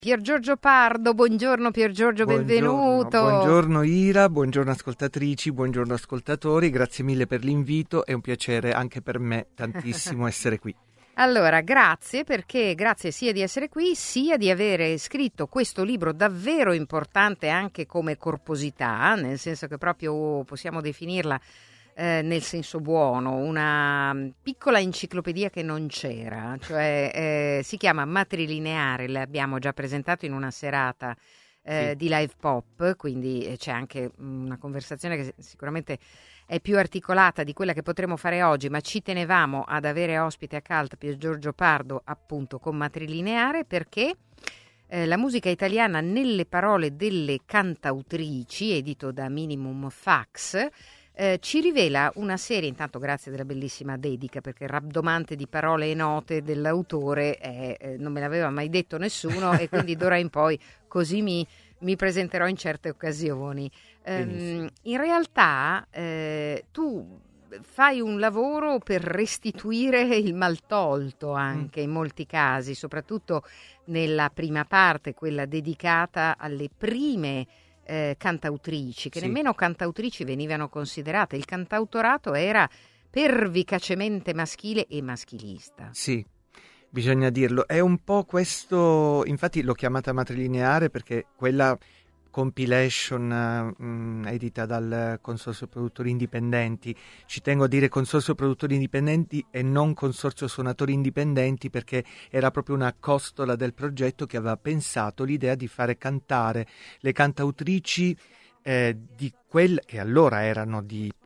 Pier Giorgio Pardo, buongiorno Pier Giorgio, benvenuto. Buongiorno Ira, buongiorno ascoltatrici, buongiorno ascoltatori, grazie mille per l'invito, è un piacere anche per me tantissimo essere qui. Allora, grazie sia di essere qui, sia di avere scritto questo libro davvero importante anche come corposità, nel senso che proprio possiamo definirla nel senso buono, una piccola enciclopedia che non c'era, cioè si chiama Matrilineare, l'abbiamo già presentato in una serata di live pop, quindi c'è anche una conversazione che sicuramente è più articolata di quella che potremo fare oggi, ma ci tenevamo ad avere ospite a Cult Pier Giorgio Pardo appunto con Matrilineare perché la musica italiana nelle parole delle cantautrici, edito da Minimum Fax, ci rivela una serie, intanto grazie della bellissima dedica, perché rabdomante di parole e note dell'autore non me l'aveva mai detto nessuno e quindi d'ora in poi così mi presenterò in certe occasioni. In realtà tu fai un lavoro per restituire il maltolto anche in molti casi, soprattutto nella prima parte, quella dedicata alle prime cantautrici, che nemmeno cantautrici venivano considerate. Il cantautorato era pervicacemente maschile e maschilista. Sì, bisogna dirlo. È un po' questo, infatti l'ho chiamata Matrilineare perché quella compilation edita dal Consorzio Produttori Indipendenti, ci tengo a dire Consorzio Produttori Indipendenti e non Consorzio Suonatori Indipendenti perché era proprio una costola del progetto che aveva pensato l'idea di fare cantare le cantautrici di quelle che allora erano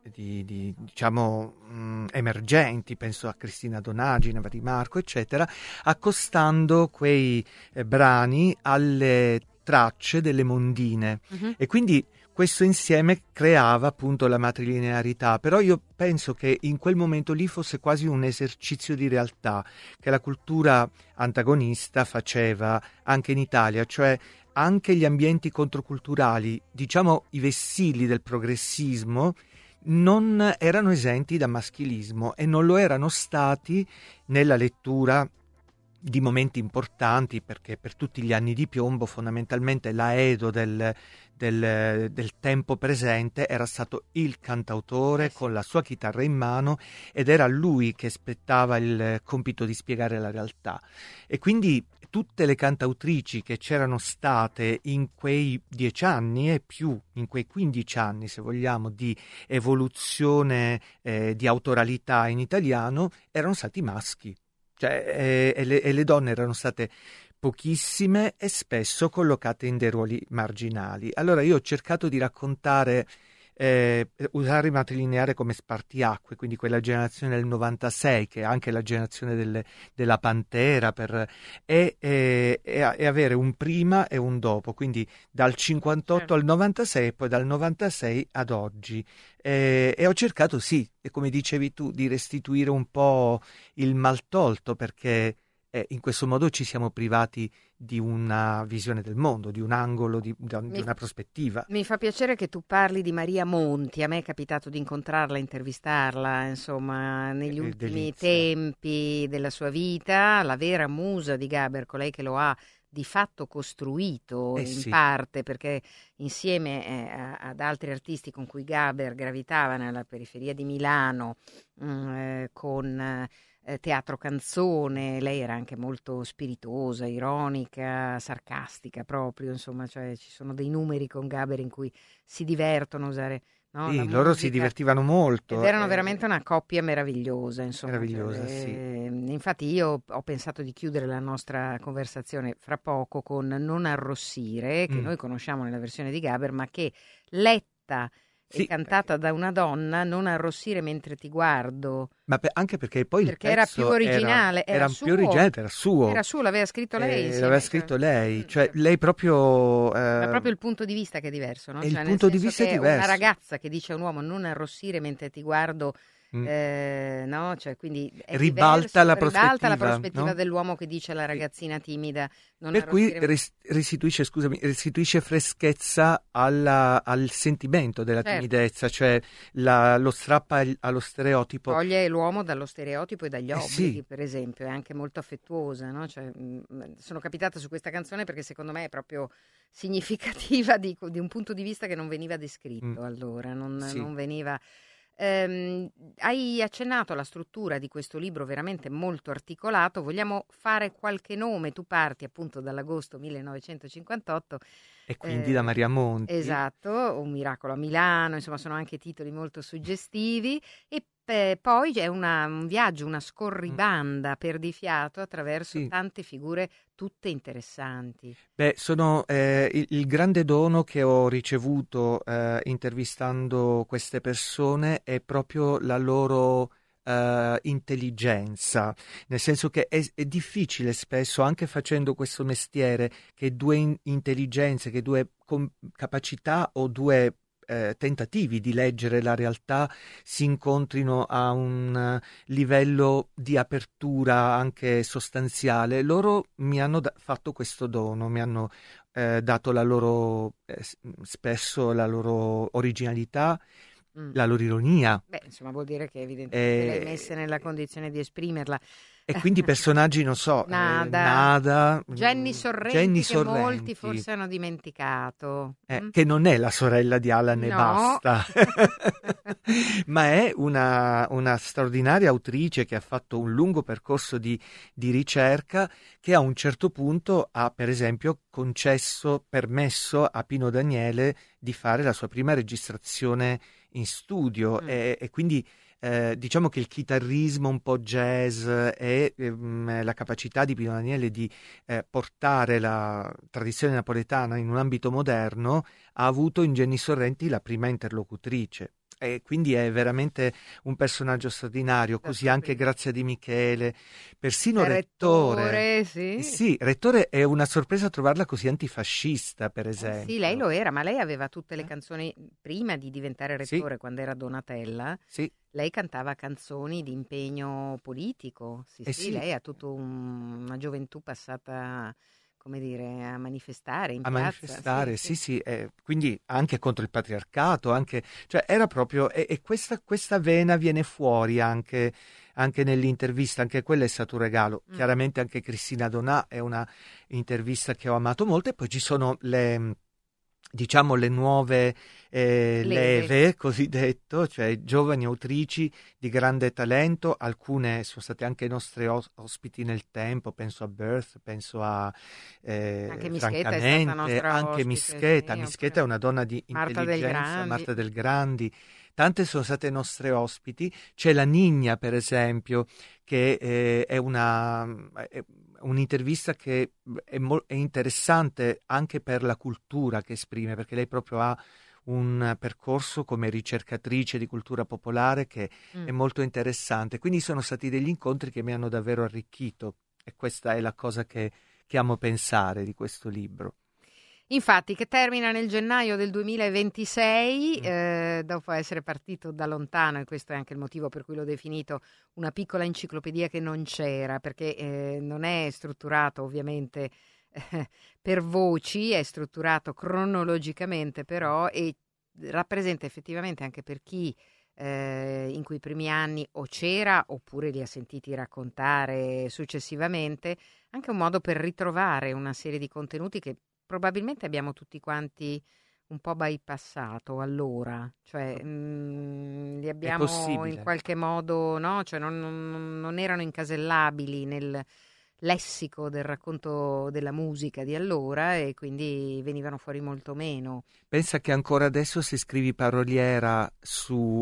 diciamo emergenti, penso a Cristina Donagi, Neva Di Marco eccetera, accostando quei brani alle tracce delle mondine e quindi questo insieme creava appunto la matrilinearità, però io penso che in quel momento lì fosse quasi un esercizio di realtà che la cultura antagonista faceva anche in Italia, cioè anche gli ambienti controculturali, diciamo i vessilli del progressismo, non erano esenti da maschilismo e non lo erano stati nella lettura di momenti importanti, perché per tutti gli anni di piombo fondamentalmente l'aedo del tempo presente era stato il cantautore con la sua chitarra in mano ed era lui che spettava il compito di spiegare la realtà. E quindi tutte le cantautrici che c'erano state in quei 10 anni e più, in quei 15 anni se vogliamo, di evoluzione di autoralità in italiano, erano stati maschi. Cioè, e le donne erano state pochissime e spesso collocate in dei ruoli marginali. Allora io ho cercato di raccontare, usare il matrilineare come spartiacque, quindi quella generazione del 96, che è anche la generazione della Pantera, e avere un prima e un dopo, quindi dal 58 al 96 e poi dal 96 ad oggi. E ho cercato, sì, e come dicevi tu, di restituire un po' il maltolto, perché in questo modo ci siamo privati di una visione del mondo, di un angolo, di una prospettiva. Mi fa piacere che tu parli di Maria Monti, a me è capitato di incontrarla, intervistarla, insomma, negli ultimi tempi della sua vita, la vera musa di Gaber, colei che lo ha di fatto costruito parte, perché insieme ad altri artisti con cui Gaber gravitava nella periferia di Milano, con teatro canzone, lei era anche molto spiritosa, ironica, sarcastica proprio, insomma, cioè ci sono dei numeri con Gaber in cui si divertono a usare, no, sì, loro si divertivano molto. Ed erano veramente una coppia meravigliosa, insomma. Meravigliosa, sì. Infatti io ho pensato di chiudere la nostra conversazione fra poco con Non arrossire, che noi conosciamo nella versione di Gaber, ma che letta e cantata da una donna, Non arrossire mentre ti guardo. Ma anche perché poi perché era più originale, era più originale, era suo. Era suo, l'aveva scritto lei. L'aveva scritto lei, cioè lei proprio... Ma proprio il punto di vista che è diverso, no? Il Cioè, punto di vista è diverso. Una ragazza che dice a un uomo non arrossire mentre ti guardo no? Cioè, quindi è ribalta la ribalta la prospettiva, prospettiva no? dell'uomo che dice alla ragazzina timida. Non Per cui arrossire... restituisce freschezza al sentimento della Certo. timidezza, cioè lo strappa allo stereotipo. Toglie l'uomo dallo stereotipo e dagli obblighi, Sì. per esempio, è anche molto affettuosa, no? Cioè, sono capitata su questa canzone perché secondo me è proprio significativa di un punto di vista che non veniva descritto allora, Sì. non veniva... hai accennato alla struttura di questo libro veramente molto articolato, vogliamo fare qualche nome, tu parti appunto dall'agosto 1958. E quindi da Maria Monti. Esatto, Un miracolo a Milano, insomma sono anche titoli molto suggestivi e poi è un viaggio, una scorribanda perdifiato attraverso tante figure tutte interessanti. Beh, sono il grande dono che ho ricevuto intervistando queste persone è proprio la loro intelligenza, nel senso che è difficile spesso, anche facendo questo mestiere, che due intelligenze, che due capacità o due tentativi di leggere la realtà si incontrino a un livello di apertura anche sostanziale. Loro mi hanno fatto questo dono, mi hanno dato la loro spesso la loro originalità, la loro ironia. Beh, insomma, vuol dire che evidentemente le hai messe nella condizione di esprimerla. E quindi personaggi, non so, Nada, Jenny Sorrenti, che Sorrenti, molti forse hanno dimenticato. Che non è la sorella di Alan e basta, ma è una straordinaria autrice che ha fatto un lungo percorso di ricerca, che a un certo punto ha, per esempio, permesso a Pino Daniele di fare la sua prima registrazione in studio e quindi diciamo che il chitarrismo un po' jazz e la capacità di Pino Daniele di portare la tradizione napoletana in un ambito moderno ha avuto in Jenny Sorrenti la prima interlocutrice. E quindi è veramente un personaggio straordinario, così anche Grazia Di Michele, persino Rettore. Sì, Rettore è una sorpresa trovarla così antifascista, per esempio. Sì, lei lo era, ma lei aveva tutte le canzoni prima di diventare Rettore, quando era Donatella. Sì. Lei cantava canzoni di impegno politico. Sì, lei ha tutta una gioventù passata, come dire, a manifestare in piazza. Manifestare, sì. Quindi anche contro il patriarcato, cioè era proprio, e questa vena viene fuori anche nell'intervista, anche quella è stato un regalo. Chiaramente anche Cristina Donà è una intervista che ho amato molto, e poi ci sono le nuove leve, cosiddetto, cioè giovani autrici di grande talento. Alcune sono state anche nostre ospiti nel tempo, penso a Birth, penso a anche Mischeta francamente, è stata nostra anche ospite, Mischeta è una donna di intelligenza, Marta Del Grandi. Tante sono state nostre ospiti. C'è la Nigna, per esempio, che è un'intervista che è interessante anche per la cultura che esprime, perché lei proprio ha un percorso come ricercatrice di cultura popolare che è molto interessante. Quindi sono stati degli incontri che mi hanno davvero arricchito, e questa è la cosa che amo pensare di questo libro. Infatti, che termina nel gennaio del 2026, dopo essere partito da lontano, e questo è anche il motivo per cui l'ho definito una piccola enciclopedia che non c'era, perché non è strutturato ovviamente per voci, è strutturato cronologicamente però, e rappresenta effettivamente anche per chi in quei primi anni o c'era oppure li ha sentiti raccontare successivamente, anche un modo per ritrovare una serie di contenuti che probabilmente abbiamo tutti quanti un po' bypassato allora, cioè li abbiamo in qualche modo, no? Cioè non erano incasellabili nel lessico del racconto della musica di allora, e quindi venivano fuori molto meno. Pensa che ancora adesso, se scrivi paroliera su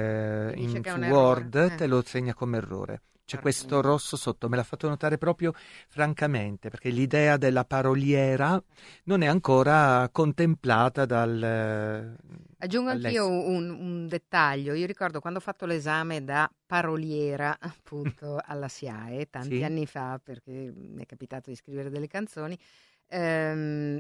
Word, te lo segna come errore. C'è questo rosso sotto, me l'ha fatto notare proprio francamente, perché l'idea della paroliera non è ancora contemplata dal... Aggiungo anch'io un dettaglio. Io ricordo quando ho fatto l'esame da paroliera appunto alla SIAE, tanti anni fa, perché mi è capitato di scrivere delle canzoni,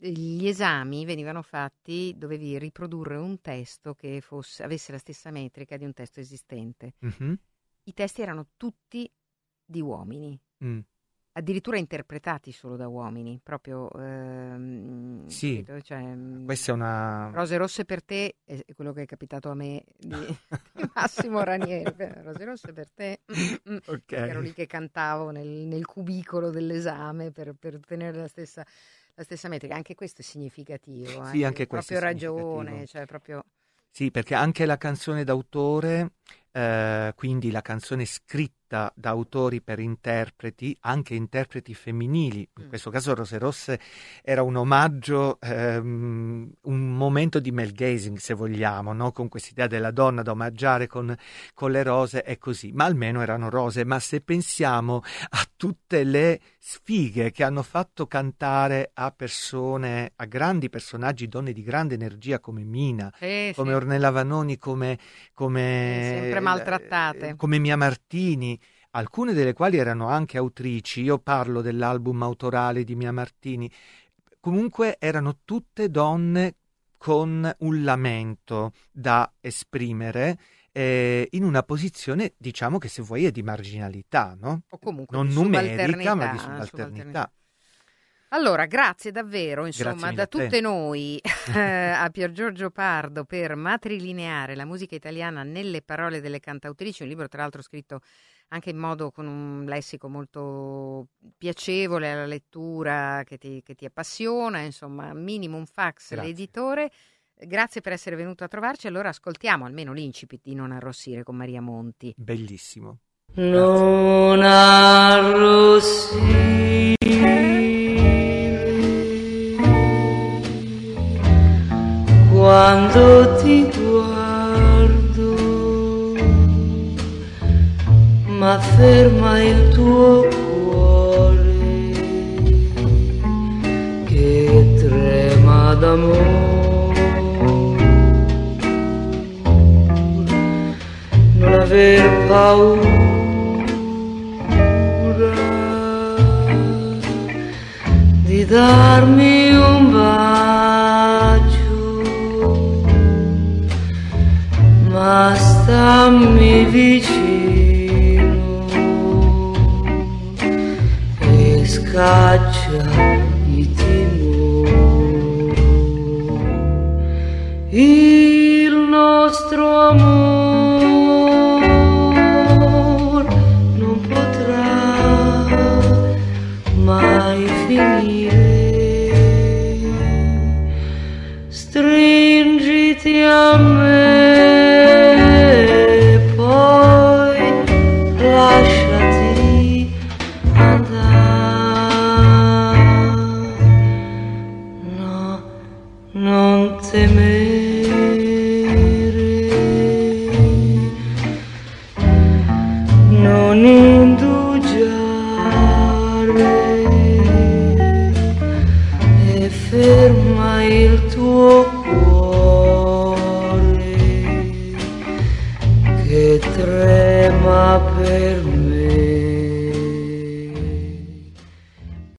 gli esami venivano fatti, dovevi riprodurre un testo che avesse la stessa metrica di un testo esistente. Mhm. I testi erano tutti di uomini, Mm. addirittura interpretati solo da uomini, proprio Sì, capito? Cioè, questa è una... Rose rosse per te è quello che è capitato a me di Massimo Ranieri. Rose rosse per te. Ok. Ero lì che cantavo nel cubicolo dell'esame per ottenere la stessa metrica. Anche questo è significativo. Sì, anche questo proprio è ragione, significativo. cioè proprio... Sì, perché anche la canzone d'autore, quindi la canzone scritta da autori per interpreti, anche interpreti femminili, in questo caso Rose Rosse era un omaggio, un momento di male gazing, se vogliamo, no? Con quest'idea della donna da omaggiare con le rose e così, ma almeno erano rose. Ma se pensiamo a tutte le sfighe che hanno fatto cantare a persone, a grandi personaggi, donne di grande energia come Mina, come Ornella Vanoni, come sempre maltrattate, come Mia Martini, alcune delle quali erano anche autrici. Io parlo dell'album autorale di Mia Martini. Comunque erano tutte donne con un lamento da esprimere, in una posizione, diciamo che se vuoi è di marginalità, no? O comunque non di numerica, ma di subalternità. subalternità. Allora, grazie davvero, insomma, Grazie da mille a te. tutte noi a Pier Giorgio Pardo per matrilineare la musica italiana nelle parole delle cantautrici, un libro tra l'altro scritto anche in modo con un lessico molto piacevole alla lettura, che ti appassiona, insomma, Minimum Fax, Grazie. l'editore. Grazie per essere venuto a trovarci. Allora ascoltiamo almeno l'incipit di Non arrossire con Maria Monti. Bellissimo. Non arrossire quando ti guardo, ma ferma il tuo cuore che trema d'amore. Non aver paura di darmi un bacio, ma stammi vicino e scaccia i timori. Il nostro amor non potrà mai finire. Stringiti a me, poi lasciati andare. No, non temere, non indugiare, e ferma il tuo cuore che trema per me.